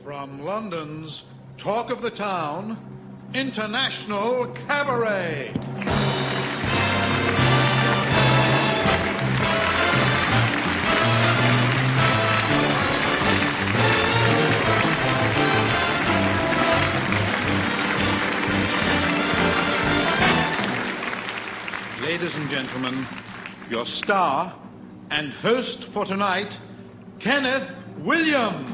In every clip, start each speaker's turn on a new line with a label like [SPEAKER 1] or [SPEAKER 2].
[SPEAKER 1] From London's Talk of the Town, International Cabaret. Ladies and gentlemen, your star and host for tonight, Kenneth Williams.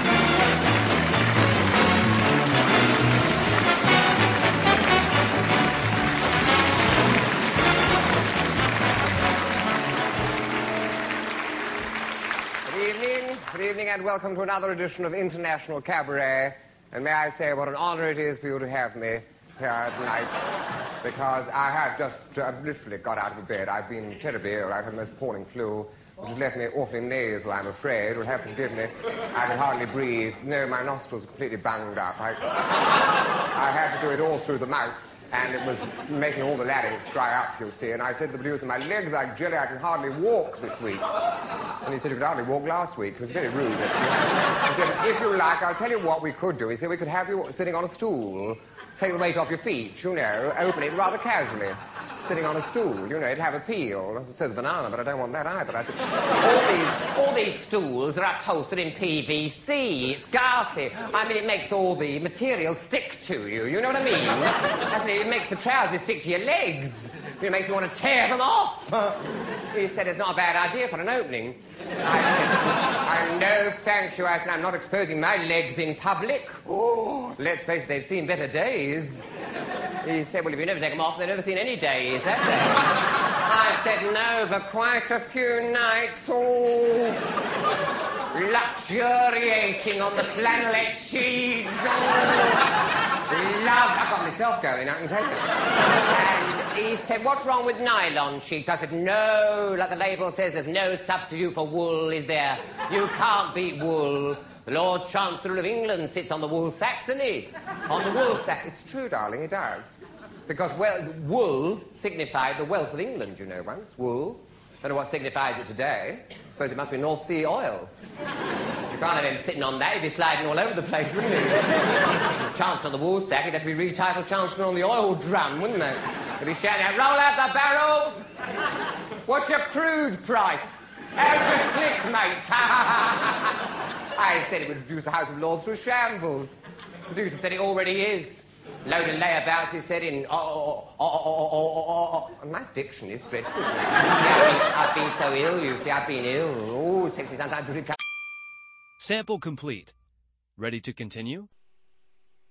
[SPEAKER 2] Good evening, and welcome to another edition of International Cabaret. And may I say what an honor it is for you to have me here tonight, because I have just literally got out of bed. I've been terribly ill. I've had the most appalling flu, which has left me awfully nasal, I'm afraid. You'll have to forgive me. I can hardly breathe. No, my nostrils are completely bunged up. I had to do it all through the mouth, and it was making all the larynx dry up, you see. And I said to the producer, my legs are jelly, I can hardly walk this week. And he said, you could hardly walk last week. It was very rude. He said, if you like, I'll tell you what we could do. He said, we could have you sitting on a stool, take the weight off your feet, you know, open it rather casually, sitting on a stool, you know, it'd have a peel. It says banana, but I don't want that either. I said, all these stools are upholstered in PVC. It's ghastly. I mean, it makes all the material stick to you, you know what I mean? Actually, it makes the trousers stick to your legs. It makes me want to tear them off. He said it's not a bad idea for an opening. I said, no, thank you. I said, I'm not exposing my legs in public. Oh, let's face it, they've seen better days. He said, well, if you never take them off, they've never seen any days, have they? I said, no, but quite a few nights, luxuriating on the flannelette sheets. Love, I've got myself going, I can tell you. And he said, what's wrong with nylon sheets? I said, no, like the label says, there's no substitute for wool, is there? You can't beat wool. The Lord Chancellor of England sits on the wool sack, doesn't he? On the wool sack. It's true, darling, he does. Because, well, wool signified the wealth of England, you know, once. Wool. Don't know what signifies it today. Suppose it must be North Sea oil. You can't have him sitting on that. He'd be sliding all over the place, wouldn't he? Chancellor on the wool sack, he'd have to be retitled Chancellor on the oil drum, wouldn't they? He'd be shouting out, roll out the barrel! What's your crude price? How's your slick, mate? I said it would reduce the House of Lords to a shambles. The producer said it already is. Load of layabouts, he said, in... My diction is dreadful. I've been so ill, you see. I've been ill. Oh, it takes me some time to recover.
[SPEAKER 3] Sample complete. Ready to continue?